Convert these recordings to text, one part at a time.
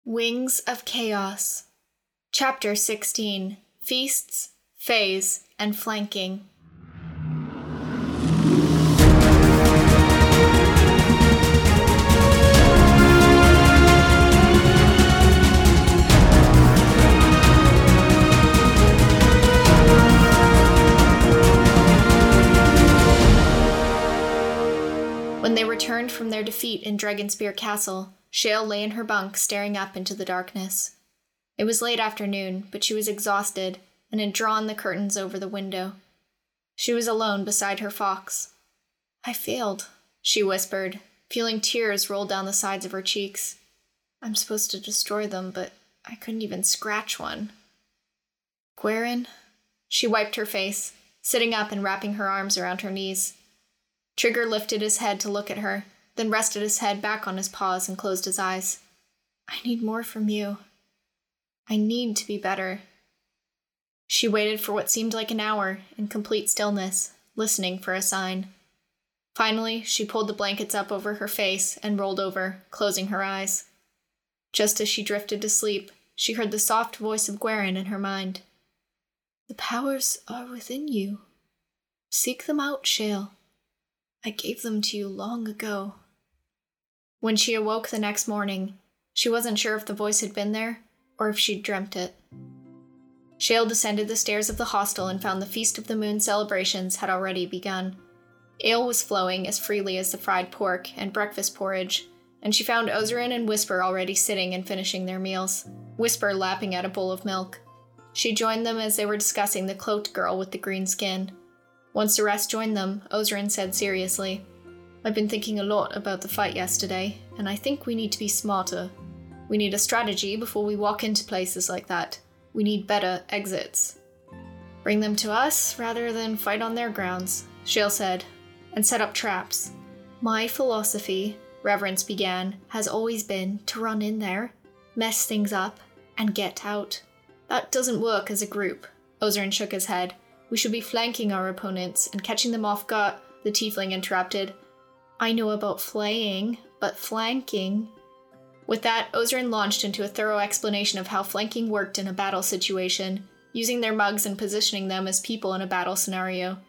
Wings of Chaos. Chapter 16. Feasts, Fays, and Flanking. When they returned from their defeat in Dragonspear Castle, Shale lay in her bunk staring up into the darkness. It was late afternoon, but she was exhausted and had drawn the curtains over the window. She was alone beside her fox. "I failed," she whispered, feeling tears roll down the sides of her cheeks. "I'm supposed to destroy them, but I couldn't even scratch one." "Gweren?" She wiped her face, sitting up and wrapping her arms around her knees. Trigger lifted his head to look at her, then rested his head back on his paws and closed his eyes. "I need more from you. I need to be better." She waited for what seemed like an hour in complete stillness, listening for a sign. Finally, she pulled the blankets up over her face and rolled over, closing her eyes. Just as she drifted to sleep, she heard the soft voice of Gweren in her mind. "The powers are within you. Seek them out, Shale. I gave them to you long ago." When she awoke the next morning, she wasn't sure if the voice had been there or if she'd dreamt it. Shale descended the stairs of the hostel and found the Feast of the Moon celebrations had already begun. Ale was flowing as freely as the fried pork and breakfast porridge, and she found Ozarin and Whisper already sitting and finishing their meals, Whisper lapping at a bowl of milk. She joined them as they were discussing the cloaked girl with the green skin. Once the rest joined them, Ozarin said seriously, "I've been thinking a lot about the fight yesterday, and I think we need to be smarter. We need a strategy before we walk into places like that. We need better exits. Bring them to us rather than fight on their grounds," Shale said, "and set up traps. My philosophy," Reverence began, "has always been to run in there, mess things up, and get out. That doesn't work as a group." Ozarin shook his head. "We should be flanking our opponents and catching them off guard," the tiefling interrupted. "I know about flaying, but flanking..." With that, Ozarin launched into a thorough explanation of how flanking worked in a battle situation, using their mugs and positioning them as people in a battle scenario.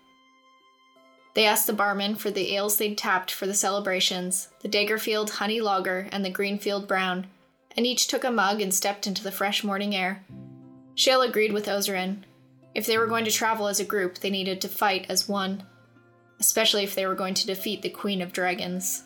They asked the barman for the ales they'd tapped for the celebrations, the Daggerfield Honey Lager and the Greenfield Brown, and each took a mug and stepped into the fresh morning air. Shale agreed with Ozarin. If they were going to travel as a group, they needed to fight as one, especially if they were going to defeat the Queen of Dragons.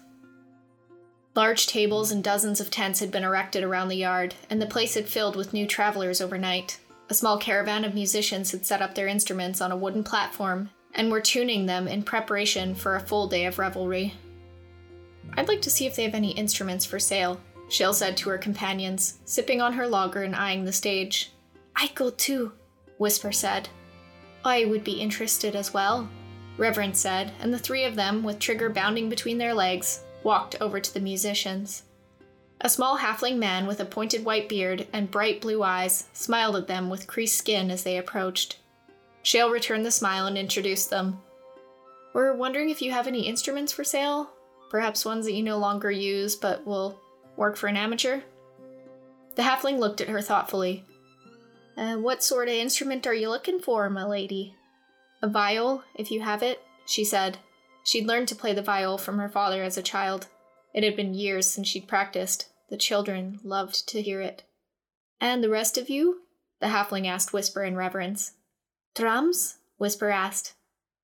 Large tables and dozens of tents had been erected around the yard, and the place had filled with new travelers overnight. A small caravan of musicians had set up their instruments on a wooden platform and were tuning them in preparation for a full day of revelry. "I'd like to see if they have any instruments for sale," Shale said to her companions, sipping on her lager and eyeing the stage. "I'd go too," Whisper said. "I would be interested as well," Reverence said, and the three of them, with Trigger bounding between their legs, walked over to the musicians. A small halfling man with a pointed white beard and bright blue eyes smiled at them with creased skin as they approached. Shale returned the smile and introduced them. "We're wondering if you have any instruments for sale? Perhaps ones that you no longer use but will work for an amateur?" The halfling looked at her thoughtfully. What sort of instrument are you looking for, my lady?" "A viol, if you have it," she said. She'd learned to play the viol from her father as a child. It had been years since she'd practiced. The children loved to hear it. "And the rest of you?" the halfling asked Whisper in reverence. "Drums?" Whisper asked.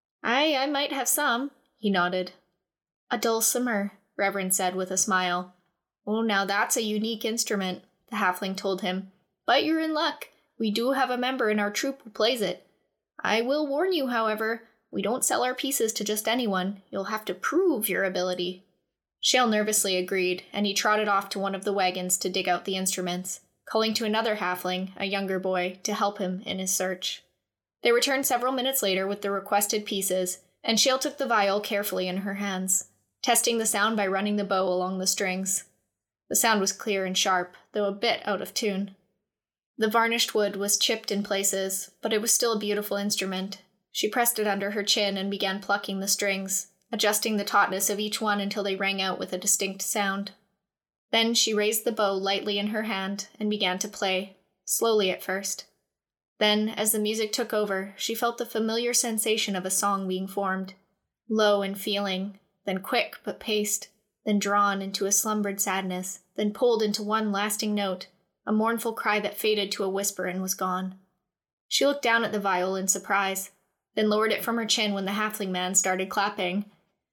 I might have some," he nodded. "A dulcimer," Reverence said with a smile. "Oh, now that's a unique instrument," the halfling told him. "But you're in luck. We do have a member in our troupe who plays it. I will warn you, however, we don't sell our pieces to just anyone. You'll have to prove your ability." Shale nervously agreed, and he trotted off to one of the wagons to dig out the instruments, calling to another halfling, a younger boy, to help him in his search. They returned several minutes later with the requested pieces, and Shale took the viol carefully in her hands, testing the sound by running the bow along the strings. The sound was clear and sharp, though a bit out of tune. The varnished wood was chipped in places, but it was still a beautiful instrument. She pressed it under her chin and began plucking the strings, adjusting the tautness of each one until they rang out with a distinct sound. Then she raised the bow lightly in her hand and began to play, slowly at first. Then, as the music took over, she felt the familiar sensation of a song being formed, low in feeling, then quick but paced, then drawn into a slumbered sadness, then pulled into one lasting note, a mournful cry that faded to a whisper and was gone. She looked down at the viol in surprise, then lowered it from her chin when the halfling man started clapping.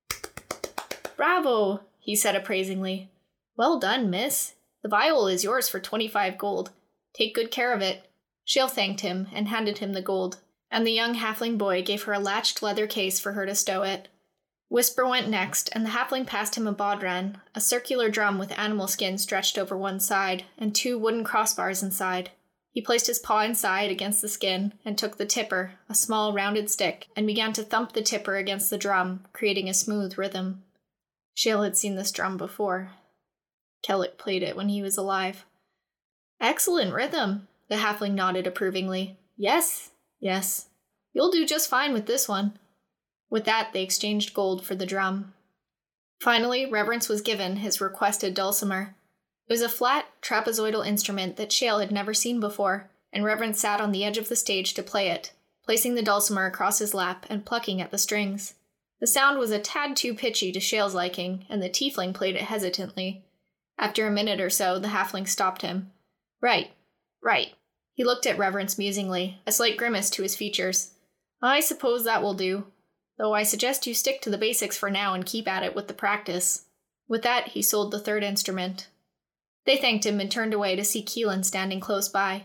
"Bravo!" he said appraisingly. "Well done, miss. The viol is yours for 25 gold. Take good care of it." Shale thanked him and handed him the gold, and the young halfling boy gave her a latched leather case for her to stow it. Whisper went next, and the halfling passed him a bodhran, a circular drum with animal skin stretched over one side, and 2 wooden crossbars inside. He placed his paw inside against the skin, and took the tipper, a small rounded stick, and began to thump the tipper against the drum, creating a smooth rhythm. Shale had seen this drum before. Kellic played it when he was alive. "Excellent rhythm," the halfling nodded approvingly. Yes. You'll do just fine with this one." With that, they exchanged gold for the drum. Finally, Reverence was given his requested dulcimer. It was a flat, trapezoidal instrument that Shale had never seen before, and Reverence sat on the edge of the stage to play it, placing the dulcimer across his lap and plucking at the strings. The sound was a tad too pitchy to Shale's liking, and the tiefling played it hesitantly. After a minute or so, the halfling stopped him. Right. He looked at Reverence musingly, a slight grimace to his features. "I suppose that will do. Though I suggest you stick to the basics for now and keep at it with the practice." With that, he sold the third instrument. They thanked him and turned away to see Keelan standing close by.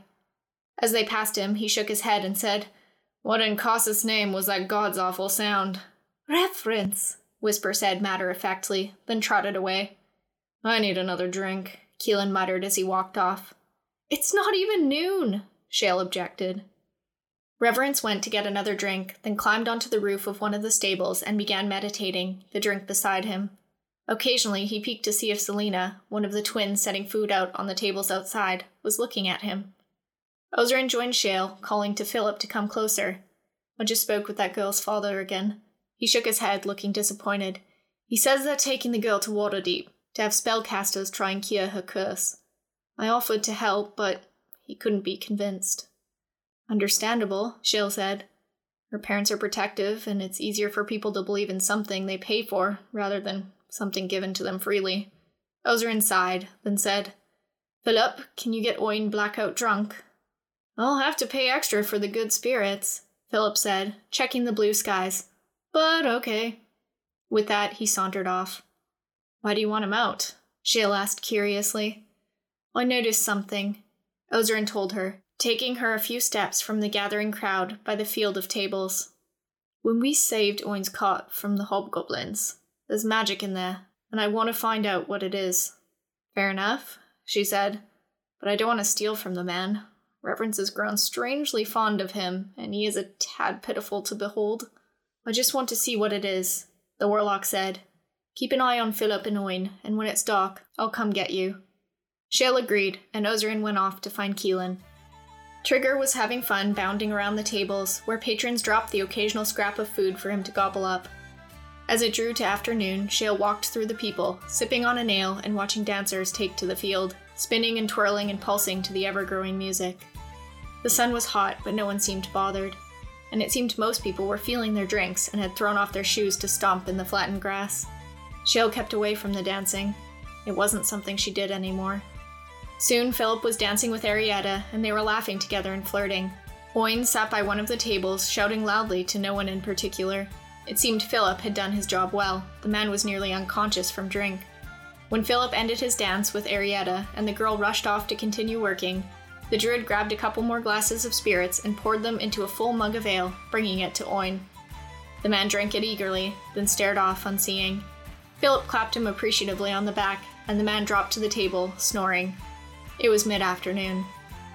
As they passed him, he shook his head and said, "What in Caus's name was that god's awful sound?" "Reverence," Whisper said matter-of-factly, then trotted away. "I need another drink," Keelan muttered as he walked off. "It's not even noon," Shale objected. Reverence went to get another drink, then climbed onto the roof of one of the stables and began meditating, the drink beside him. Occasionally, he peeked to see if Selena, one of the twins setting food out on the tables outside, was looking at him. Ozerin joined Shale, calling to Philip to come closer. "I just spoke with that girl's father again." He shook his head, looking disappointed. "He says they're taking the girl to Waterdeep, to have spellcasters try and cure her curse. I offered to help, but he couldn't be convinced." "Understandable," Shale said. "Her parents are protective, and it's easier for people to believe in something they pay for, rather than something given to them freely." Ozerin sighed, then said, "Philip, can you get Oin blackout drunk?" "I'll have to pay extra for the good spirits," Philip said, checking the blue skies. "But okay." With that, he sauntered off. "Why do you want him out?" Shale asked curiously. "I noticed something," Ozerin told her, taking her a few steps from the gathering crowd by the field of tables. "When we saved Oin's cot from the hobgoblins, there's magic in there, and I want to find out what it is." "Fair enough," she said, "but I don't want to steal from the man. Reverence has grown strangely fond of him, and he is a tad pitiful to behold. I just want to see what it is," the warlock said. "Keep an eye on Philip and Oin, and when it's dark, I'll come get you." Shale agreed, and Ozerin went off to find Keelan. Trigger was having fun bounding around the tables, where patrons dropped the occasional scrap of food for him to gobble up. As it drew to afternoon, Shale walked through the people, sipping on a nail and watching dancers take to the field, spinning and twirling and pulsing to the ever-growing music. The sun was hot, but no one seemed bothered, and it seemed most people were feeling their drinks and had thrown off their shoes to stomp in the flattened grass. Shale kept away from the dancing. It wasn't something she did anymore. Soon Philip was dancing with Arietta, and they were laughing together and flirting. Oin sat by one of the tables, shouting loudly to no one in particular. It seemed Philip had done his job well. The man was nearly unconscious from drink. When Philip ended his dance with Arietta, and the girl rushed off to continue working, the druid grabbed a couple more glasses of spirits and poured them into a full mug of ale, bringing it to Oin. The man drank it eagerly, then stared off unseeing. Philip clapped him appreciatively on the back, and the man dropped to the table, snoring. It was mid-afternoon.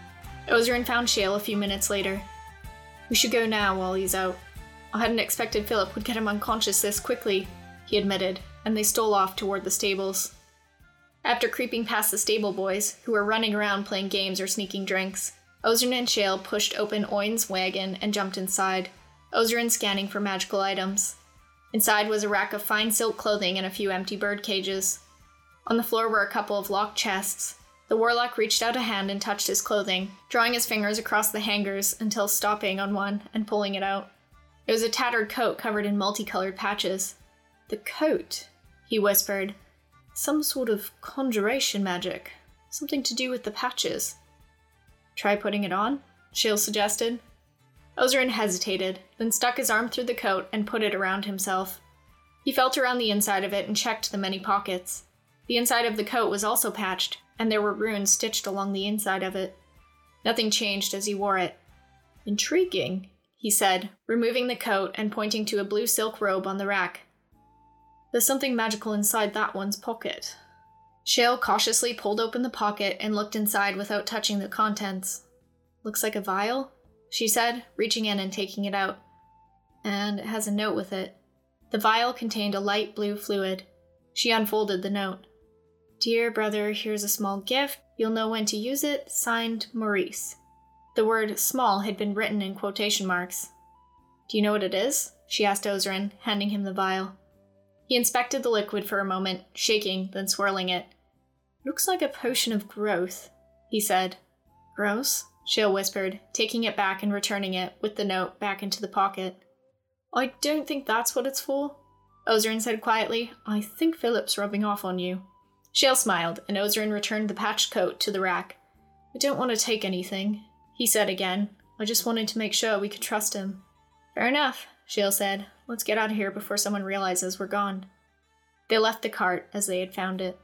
Ozerin found Shale a few minutes later. "We should go now while he's out. I hadn't expected Philip would get him unconscious this quickly," he admitted, and they stole off toward the stables. After creeping past the stable boys, who were running around playing games or sneaking drinks, Ozerin and Shale pushed open Oin's wagon and jumped inside, Ozerin scanning for magical items. Inside was a rack of fine silk clothing and a few empty bird cages. On the floor were a couple of locked chests. The warlock reached out a hand and touched his clothing, drawing his fingers across the hangers until stopping on one and pulling it out. It was a tattered coat covered in multicolored patches. "The coat," he whispered. "Some sort of conjuration magic. Something to do with the patches." "Try putting it on," Shale suggested. Ozerin hesitated, then stuck his arm through the coat and put it around himself. He felt around the inside of it and checked the many pockets. The inside of the coat was also patched, and there were runes stitched along the inside of it. Nothing changed as he wore it. "Intriguing," he said, removing the coat and pointing to a blue silk robe on the rack. "There's something magical inside that one's pocket." Shale cautiously pulled open the pocket and looked inside without touching the contents. "Looks like a vial," she said, reaching in and taking it out. "And it has a note with it." The vial contained a light blue fluid. She unfolded the note. "Dear brother, here's a small gift. You'll know when to use it. Signed, Maurice." The word small had been written in quotation marks. "Do you know what it is?" she asked Ozerin, handing him the vial. He inspected the liquid for a moment, shaking, then swirling it. "Looks like a potion of growth," he said. "Gross?" Shale whispered, taking it back and returning it, with the note, back into the pocket. "I don't think that's what it's for," Ozerin said quietly. "I think Philip's rubbing off on you." Shale smiled, and Ozerin returned the patched coat to the rack. "I don't want to take anything," he said again. "I just wanted to make sure we could trust him." "Fair enough," Shale said. "Let's get out of here before someone realizes we're gone." They left the cart as they had found it.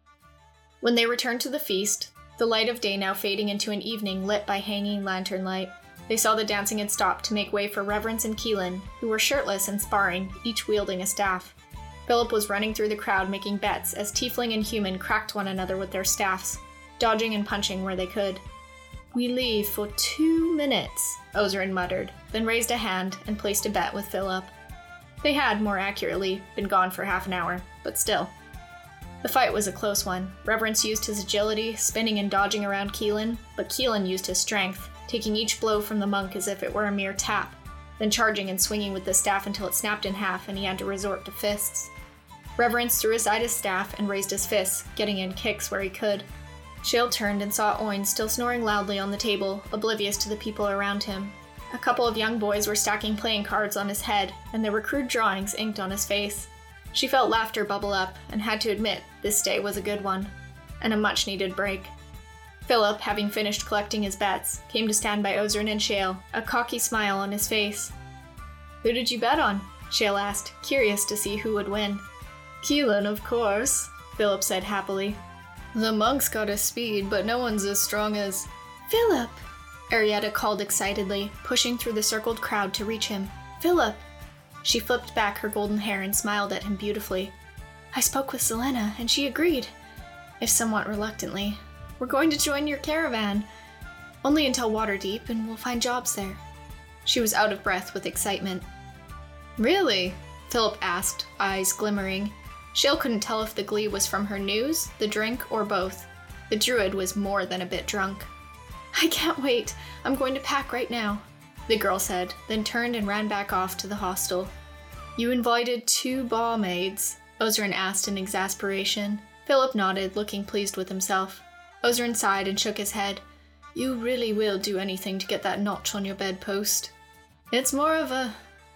When they returned to the feast, the light of day now fading into an evening lit by hanging lantern light, they saw the dancing had stopped to make way for Reverence and Keelan, who were shirtless and sparring, each wielding a staff. Philip was running through the crowd making bets as Tiefling and Human cracked one another with their staffs, dodging and punching where they could. "We leave for 2 minutes," Ozerin muttered, then raised a hand and placed a bet with Philip. They had, more accurately, been gone for half an hour, but still. The fight was a close one. Reverence used his agility, spinning and dodging around Keelan, but Keelan used his strength, taking each blow from the monk as if it were a mere tap, then charging and swinging with the staff until it snapped in half and he had to resort to fists. Reverence threw aside his staff and raised his fists, getting in kicks where he could. Shale turned and saw Oin still snoring loudly on the table, oblivious to the people around him. A couple of young boys were stacking playing cards on his head, and there were crude drawings inked on his face. She felt laughter bubble up, and had to admit this day was a good one, and a much-needed break. Philip, having finished collecting his bets, came to stand by Ozerin and Shale, a cocky smile on his face. "Who did you bet on?" Shale asked, curious to see who would win. "Keelan, of course," Philip said happily. "The monk's got a speed, but no one's as strong as—" "Philip!" Arietta called excitedly, pushing through the circled crowd to reach him. "Philip!" She flipped back her golden hair and smiled at him beautifully. "I spoke with Selena, and she agreed, if somewhat reluctantly. We're going to join your caravan. Only until Waterdeep, and we'll find jobs there." She was out of breath with excitement. "Really?" Philip asked, eyes glimmering. Shale couldn't tell if the glee was from her news, the drink, or both. The druid was more than a bit drunk. "I can't wait. I'm going to pack right now," the girl said, then turned and ran back off to the hostel. "You invited 2 barmaids?" Ozerin asked in exasperation. Philip nodded, looking pleased with himself. Ozerin sighed and shook his head. "You really will do anything to get that notch on your bedpost." "It's more of a...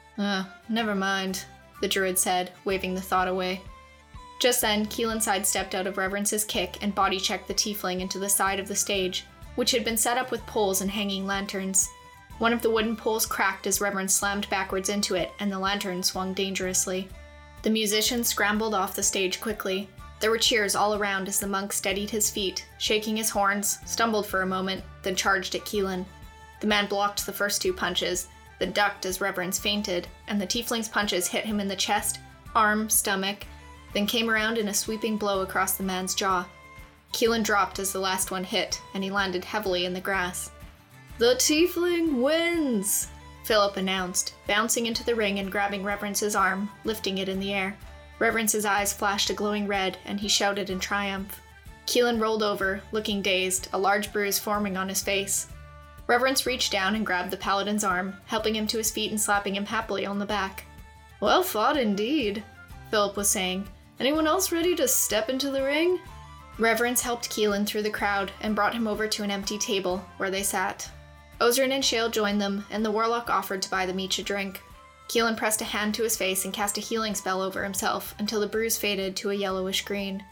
never mind," the druid said, waving the thought away. Just then, Keelan sidestepped out of Reverence's kick and body-checked the tiefling into the side of the stage, which had been set up with poles and hanging lanterns. One of the wooden poles cracked as Reverence slammed backwards into it, and the lantern swung dangerously. The musician scrambled off the stage quickly. There were cheers all around as the monk steadied his feet, shaking his horns, stumbled for a moment, then charged at Keelan. The man blocked the first 2 punches, then ducked as Reverence fainted, and the tiefling's punches hit him in the chest, arm, stomach, then came around in a sweeping blow across the man's jaw. Keelan dropped as the last one hit, and he landed heavily in the grass. "The tiefling wins!" Philip announced, bouncing into the ring and grabbing Reverence's arm, lifting it in the air. Reverence's eyes flashed a glowing red, and he shouted in triumph. Keelan rolled over, looking dazed, a large bruise forming on his face. Reverence reached down and grabbed the paladin's arm, helping him to his feet and slapping him happily on the back. "Well fought indeed," Philip was saying, Anyone else ready to step into the ring? Reverence helped Keelan through the crowd and brought him over to an empty table where they sat. Ozrin and Shale joined them, and the warlock offered to buy them each a drink. Keelan pressed a hand to his face and cast a healing spell over himself until the bruise faded to a yellowish green.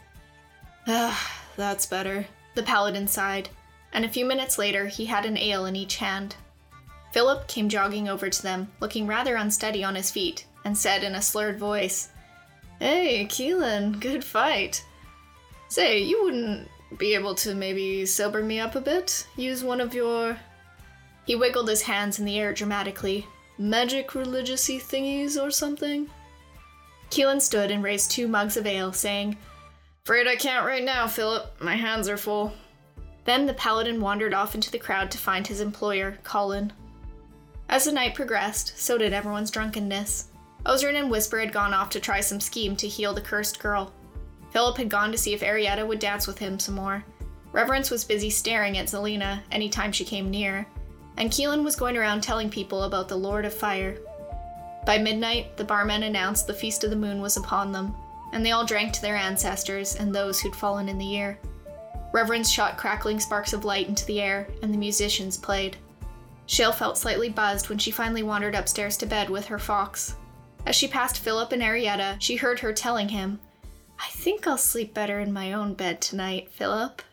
That's better, the paladin sighed, and a few minutes later he had an ale in each hand. Philip came jogging over to them, looking rather unsteady on his feet, and said in a slurred voice, "Hey, Keelan, good fight. Say, you wouldn't be able to maybe sober me up a bit? Use one of your..." He wiggled his hands in the air dramatically. "Magic religious-y thingies or something?" Keelan stood and raised 2 mugs of ale, saying, "Afraid I can't right now, Philip. My hands are full." Then the paladin wandered off into the crowd to find his employer, Colin. As the night progressed, so did everyone's drunkenness. Ozrin and Whisper had gone off to try some scheme to heal the cursed girl. Philip had gone to see if Arietta would dance with him some more. Reverence was busy staring at Zelena any time she came near, and Keelan was going around telling people about the Lord of Fire. By midnight, the barman announced the Feast of the Moon was upon them, and they all drank to their ancestors and those who'd fallen in the year. Reverence shot crackling sparks of light into the air, and the musicians played. Shale felt slightly buzzed when she finally wandered upstairs to bed with her fox. As she passed Philip and Arietta, she heard her telling him, "I think I'll sleep better in my own bed tonight, Philip."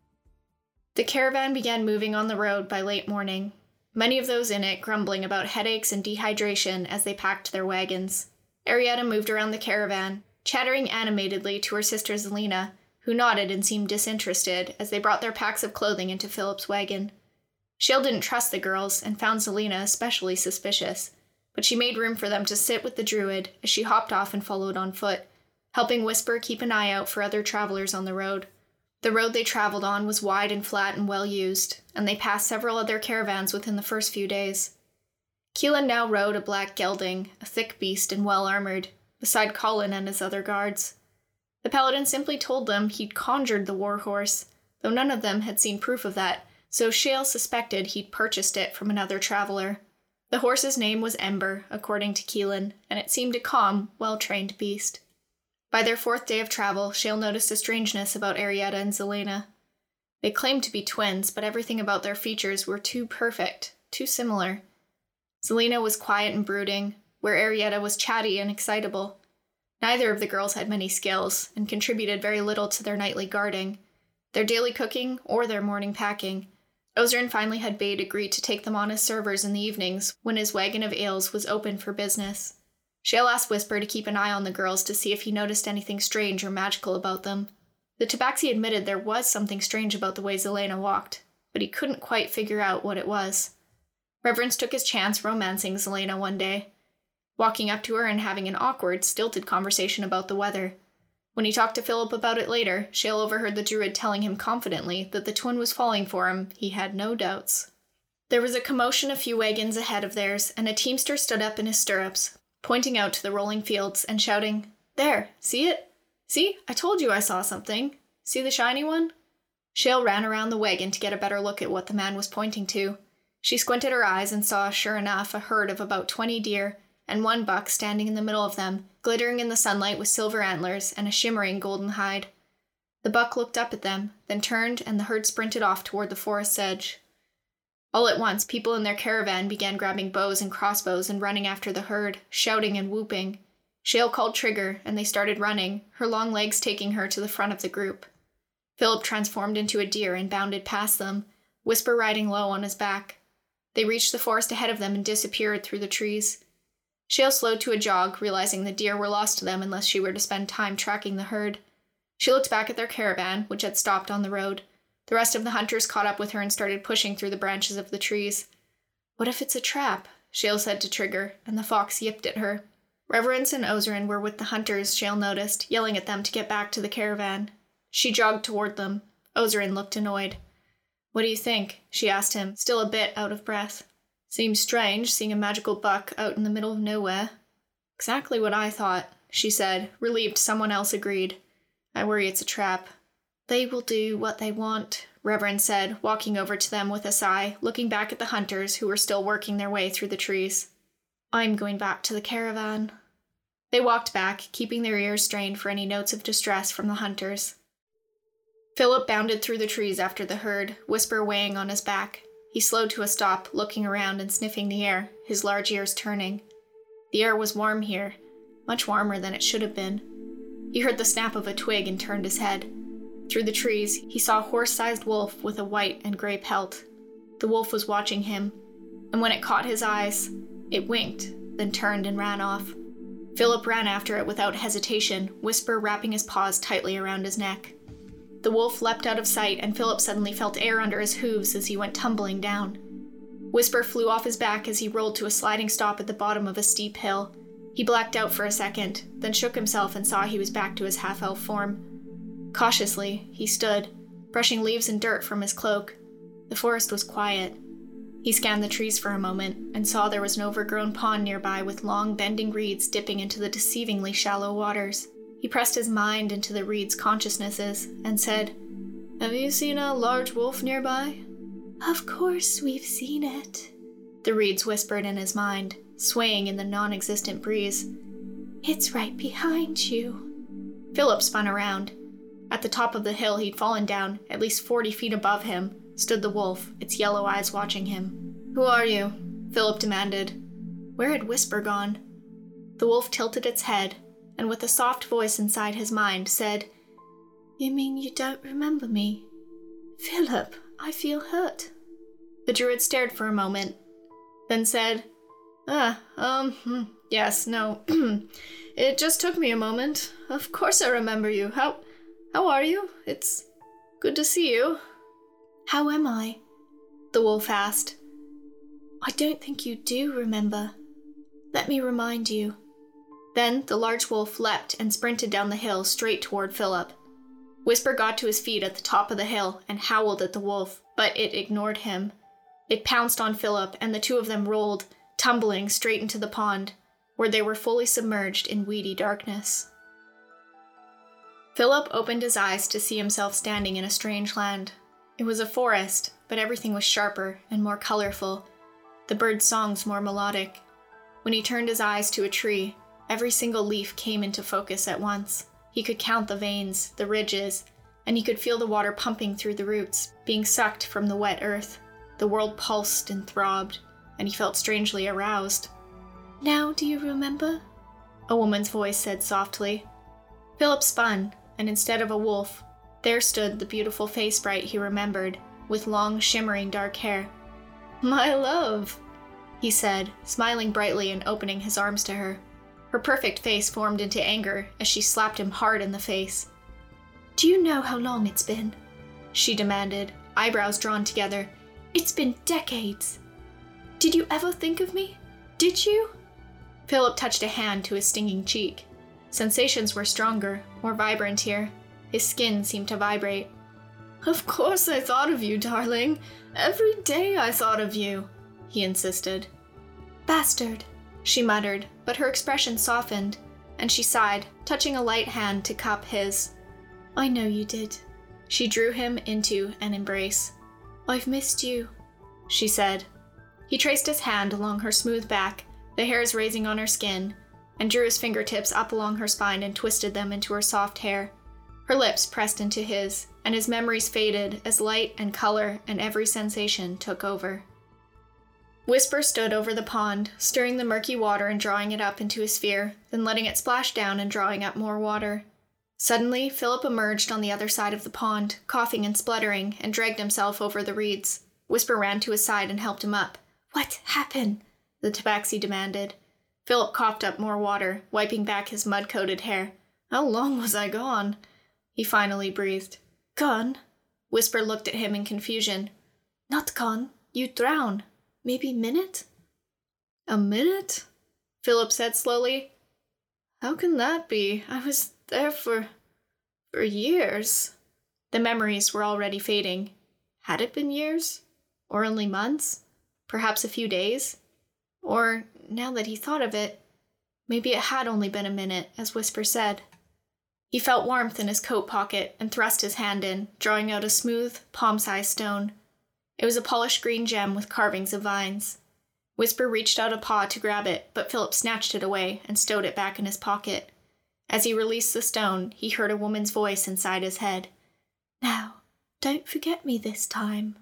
The caravan began moving on the road by late morning, many of those in it grumbling about headaches and dehydration as they packed their wagons. Arietta moved around the caravan, chattering animatedly to her sister Zelena, who nodded and seemed disinterested as they brought their packs of clothing into Philip's wagon. Shale didn't trust the girls and found Zelena especially suspicious, but she made room for them to sit with the druid as she hopped off and followed on foot, helping Whisper keep an eye out for other travelers on the road. The road they traveled on was wide and flat and well used, and they passed several other caravans within the first few days. Keelan now rode a black gelding, a thick beast and well armored, beside Colin and his other guards. The paladin simply told them he'd conjured the war horse, though none of them had seen proof of that, so Shale suspected he'd purchased it from another traveler. The horse's name was Ember, according to Keelan, and it seemed a calm, well-trained beast. By their 4th day of travel, Shale noticed a strangeness about Arietta and Zelena. They claimed to be twins, but everything about their features were too perfect, too similar. Zelena was quiet and brooding, where Arietta was chatty and excitable. Neither of the girls had many skills, and contributed very little to their nightly guarding, their daily cooking, or their morning packing. Ozrin finally had Bade agree to take them on as servers in the evenings when his wagon of ales was open for business. Shale asked Whisper to keep an eye on the girls to see if he noticed anything strange or magical about them. The Tabaxi admitted there was something strange about the way Zelena walked, but he couldn't quite figure out what it was. Reverence took his chance romancing Zelena one day, walking up to her and having an awkward, stilted conversation about the weather. When he talked to Philip about it later, Shale overheard the druid telling him confidently that the twin was falling for him. He had no doubts. There was a commotion a few wagons ahead of theirs, and a teamster stood up in his stirrups, pointing out to the rolling fields and shouting, "There, see it? See, I told you I saw something. See the shiny one?" Shale ran around the wagon to get a better look at what the man was pointing to. She squinted her eyes and saw, sure enough, a herd of about 20 deer, and one buck standing in the middle of them, glittering in the sunlight with silver antlers and a shimmering golden hide. The buck looked up at them, then turned, and the herd sprinted off toward the forest's edge. All at once, people in their caravan began grabbing bows and crossbows and running after the herd, shouting and whooping. Shale called Trigger, and they started running, her long legs taking her to the front of the group. Philip transformed into a deer and bounded past them, Whisper riding low on his back. They reached the forest ahead of them and disappeared through the trees. Shale slowed to a jog, realizing the deer were lost to them unless she were to spend time tracking the herd. She looked back at their caravan, which had stopped on the road. The rest of the hunters caught up with her and started pushing through the branches of the trees. "What if it's a trap?" Shale said to Trigger, and the fox yipped at her. Reverence and Ozrin were with the hunters, Shale noticed, yelling at them to get back to the caravan. She jogged toward them. Ozrin looked annoyed. "What do you think?" she asked him, still a bit out of breath. "Seems strange, seeing a magical buck out in the middle of nowhere." "Exactly what I thought," she said, relieved someone else agreed. "I worry it's a trap." "They will do what they want," Reverend said, walking over to them with a sigh, looking back at the hunters who were still working their way through the trees. "I'm going back to the caravan." They walked back, keeping their ears strained for any notes of distress from the hunters. Philip bounded through the trees after the herd, Whisper weighing on his back. He slowed to a stop, looking around and sniffing the air, his large ears turning. The air was warm here, much warmer than it should have been. He heard the snap of a twig and turned his head. Through the trees, he saw a horse-sized wolf with a white and gray pelt. The wolf was watching him, and when it caught his eyes, it winked, then turned and ran off. Philip ran after it without hesitation, Whisper wrapping his paws tightly around his neck. The wolf leapt out of sight, and Philip suddenly felt air under his hooves as he went tumbling down. Whisper flew off his back as he rolled to a sliding stop at the bottom of a steep hill. He blacked out for a second, then shook himself and saw he was back to his half-elf form. Cautiously, he stood, brushing leaves and dirt from his cloak. The forest was quiet. He scanned the trees for a moment and saw there was an overgrown pond nearby with long, bending reeds dipping into the deceivingly shallow waters. He pressed his mind into the reeds' consciousnesses and said, "Have you seen a large wolf nearby?" "Of course we've seen it," the reeds whispered in his mind, swaying in the non-existent breeze. "It's right behind you." Philip spun around. At the top of the hill he'd fallen down, at least 40 feet above him, stood the wolf, its yellow eyes watching him. "Who are you?" Philip demanded. Where had Whisper gone? The wolf tilted its head, and with a soft voice inside his mind said, "You mean you don't remember me? Philip, I feel hurt." The druid stared for a moment, then said, yes, no, it just took me a moment. Of course I remember you. How are you? It's good to see you." "How am I?" the wolf asked. "I don't think you do remember. Let me remind you." Then the large wolf leapt and sprinted down the hill straight toward Philip. Whisper got to his feet at the top of the hill and howled at the wolf, but it ignored him. It pounced on Philip, and the two of them rolled, tumbling straight into the pond, where they were fully submerged in weedy darkness. Philip opened his eyes to see himself standing in a strange land. It was a forest, but everything was sharper and more colorful, the birds' songs more melodic. When he turned his eyes to a tree, every single leaf came into focus at once. He could count the veins, the ridges, and he could feel the water pumping through the roots, being sucked from the wet earth. The world pulsed and throbbed, and he felt strangely aroused. "Now do you remember?" a woman's voice said softly. Philip spun, and instead of a wolf, there stood the beautiful face sprite he remembered, with long, shimmering dark hair. "My love," he said, smiling brightly and opening his arms to her. Her perfect face formed into anger as she slapped him hard in the face. "Do you know how long it's been?" she demanded, eyebrows drawn together. "It's been decades. Did you ever think of me? Did you?" Philip touched a hand to his stinging cheek. Sensations were stronger, more vibrant here. His skin seemed to vibrate. "Of course I thought of you, darling. Every day I thought of you," he insisted. "Bastard," she muttered, but her expression softened, and she sighed, touching a light hand to cup his. "I know you did." She drew him into an embrace. "I've missed you," she said. He traced his hand along her smooth back, the hairs raising on her skin, and drew his fingertips up along her spine and twisted them into her soft hair. Her lips pressed into his, and his memories faded as light and color and every sensation took over. Whisper stood over the pond, stirring the murky water and drawing it up into a sphere, then letting it splash down and drawing up more water. Suddenly, Philip emerged on the other side of the pond, coughing and spluttering, and dragged himself over the reeds. Whisper ran to his side and helped him up. "What happened?" the tabaxi demanded. Philip coughed up more water, wiping back his mud-coated hair. "How long was I gone?" he finally breathed. "Gone?" Whisper looked at him in confusion. "Not gone. You drown. Maybe minute?" "A minute?" Philip said slowly. "How can that be? I was there for years." The memories were already fading. Had it been years? Or only months? Perhaps a few days? Or, now that he thought of it, maybe it had only been a minute, as Whisper said. He felt warmth in his coat pocket and thrust his hand in, drawing out a smooth, palm-sized stone. It was a polished green gem with carvings of vines. Whisper reached out a paw to grab it, but Philip snatched it away and stowed it back in his pocket. As he released the stone, he heard a woman's voice inside his head. "Now, don't forget me this time."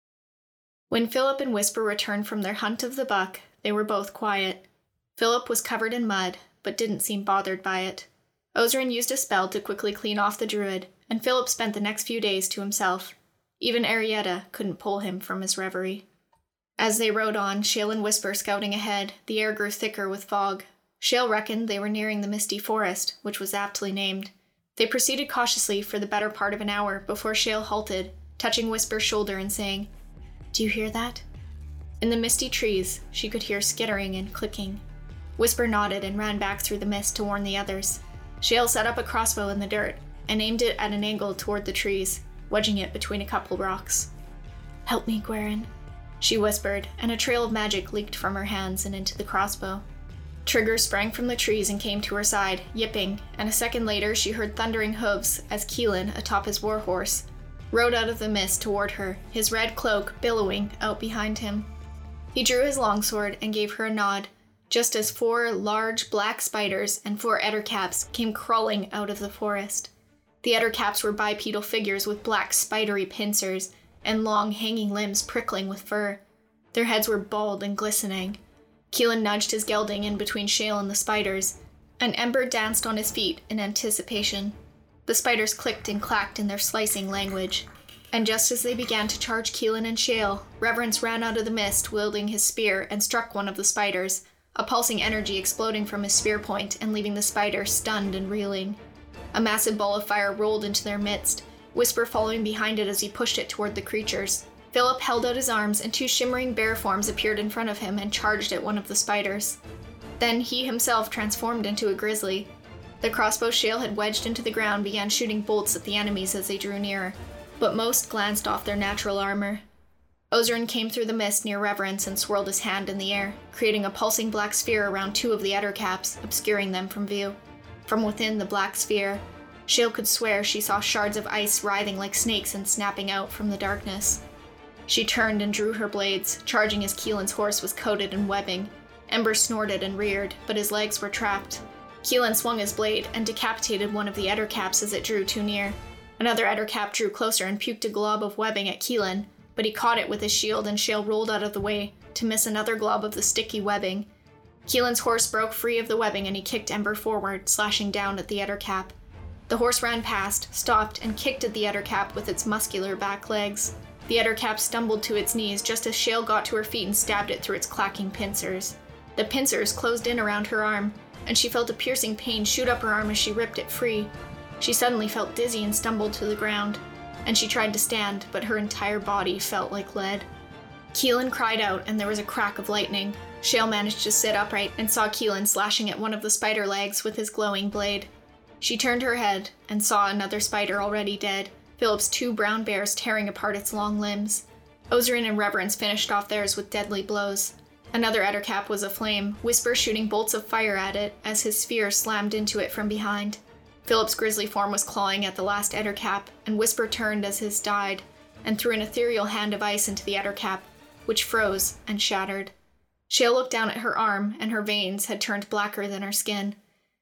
When Philip and Whisper returned from their hunt of the buck, they were both quiet. Philip was covered in mud, but didn't seem bothered by it. Ozerin used a spell to quickly clean off the druid, and Philip spent the next few days to himself. Even Arietta couldn't pull him from his reverie. As they rode on, Shale and Whisper scouting ahead, the air grew thicker with fog. Shale reckoned they were nearing the Misty Forest, which was aptly named. They proceeded cautiously for the better part of an hour before Shale halted, touching Whisper's shoulder and saying, "Do you hear that?" In the misty trees, she could hear skittering and clicking. Whisper nodded and ran back through the mist to warn the others. Shale set up a crossbow in the dirt and aimed it at an angle toward the trees, wedging it between a couple rocks. "Help me, Gweren," she whispered, and a trail of magic leaked from her hands and into the crossbow. Trigger sprang from the trees and came to her side, yipping, and a second later she heard thundering hooves as Keelan, atop his warhorse, rode out of the mist toward her, his red cloak billowing out behind him. He drew his longsword and gave her a nod, just as 4 large black spiders and 4 ettercaps came crawling out of the forest. The ettercaps were bipedal figures with black spidery pincers and long hanging limbs prickling with fur. Their heads were bald and glistening. Keelan nudged his gelding in between Shale and the spiders, and Ember danced on his feet in anticipation. The spiders clicked and clacked in their slicing language, and just as they began to charge Keelan and Shale, Reverence ran out of the mist wielding his spear and struck one of the spiders, a pulsing energy exploding from his spear point and leaving the spider stunned and reeling. A massive ball of fire rolled into their midst, Whisper following behind it as he pushed it toward the creatures. Philip held out his arms, and 2 shimmering bear forms appeared in front of him and charged at one of the spiders. Then he himself transformed into a grizzly. The crossbow Shale had wedged into the ground began shooting bolts at the enemies as they drew nearer, but most glanced off their natural armor. Ozerin came through the mist near Reverence and swirled his hand in the air, creating a pulsing black sphere around 2 of the ettercaps, obscuring them from view. From within the black sphere, Shale could swear she saw shards of ice writhing like snakes and snapping out from the darkness. She turned and drew her blades, charging as Keelan's horse was coated in webbing. Ember snorted and reared, but his legs were trapped. Keelan swung his blade and decapitated one of the ettercaps as it drew too near. Another ettercap drew closer and puked a glob of webbing at Keelan, but he caught it with his shield and Shale rolled out of the way to miss another glob of the sticky webbing. Keelan's horse broke free of the webbing and he kicked Ember forward, slashing down at the ettercap. The horse ran past, stopped, and kicked at the ettercap with its muscular back legs. The ettercap stumbled to its knees just as Shale got to her feet and stabbed it through its clacking pincers. The pincers closed in around her arm, and she felt a piercing pain shoot up her arm as she ripped it free. She suddenly felt dizzy and stumbled to the ground, and she tried to stand, but her entire body felt like lead. Keelan cried out, and there was a crack of lightning. Shale managed to sit upright and saw Keelan slashing at one of the spider legs with his glowing blade. She turned her head and saw another spider already dead, Philip's 2 brown bears tearing apart its long limbs. Ozerin and Reverence finished off theirs with deadly blows. Another ettercap was aflame, Whisper shooting bolts of fire at it as his spear slammed into it from behind. Philip's grisly form was clawing at the last ettercap, and Whisper turned as his died, and threw an ethereal hand of ice into the ettercap, which froze and shattered. Shale looked down at her arm, and her veins had turned blacker than her skin.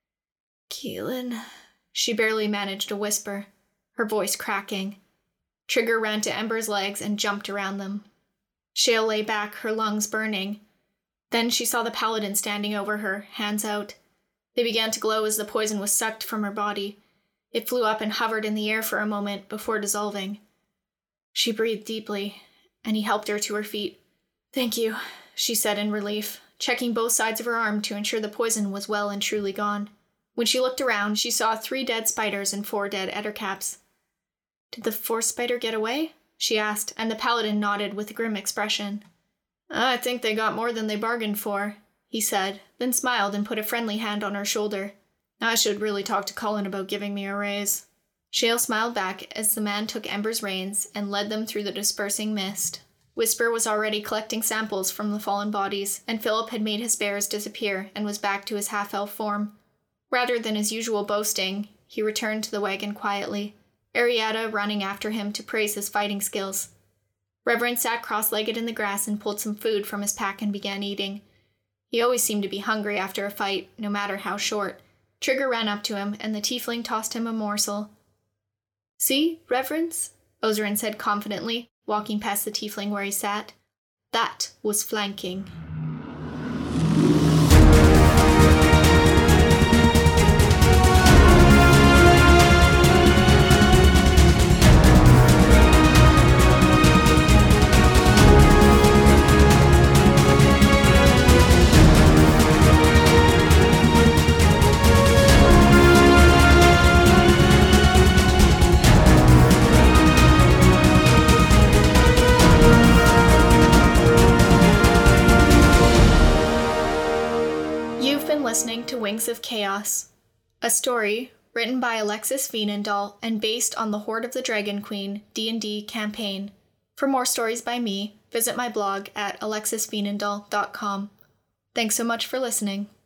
"Keelan," she barely managed to whisper, her voice cracking. Trigger ran to Ember's legs and jumped around them. Shale lay back, her lungs burning. Then she saw the paladin standing over her, hands out. They began to glow as the poison was sucked from her body. It flew up and hovered in the air for a moment before dissolving. She breathed deeply, and he helped her to her feet. "Thank you," she said in relief, checking both sides of her arm to ensure the poison was well and truly gone. When she looked around, she saw 3 dead spiders and 4 dead ettercaps. "Did the 4th spider get away?" she asked, and the paladin nodded with a grim expression. "I think they got more than they bargained for," he said, then smiled and put a friendly hand on her shoulder. "I should really talk to Cullen about giving me a raise." Shale smiled back as the man took Ember's reins and led them through the dispersing mist. Whisper was already collecting samples from the fallen bodies, and Philip had made his bears disappear and was back to his half-elf form. Rather than his usual boasting, he returned to the wagon quietly, Arietta running after him to praise his fighting skills. Reverend sat cross-legged in the grass and pulled some food from his pack and began eating. He always seemed to be hungry after a fight, no matter how short. Trigger ran up to him, and the tiefling tossed him a morsel. "See, Reverence?" Ozerin said confidently, walking past the tiefling where he sat. "That was flanking." Listening to Wings of Chaos, a story written by Alexis Veenendahl and based on the Hoard of the Dragon Queen D&D campaign. For more stories by me, visit my blog at alexisveenendahl.com. Thanks so much for listening.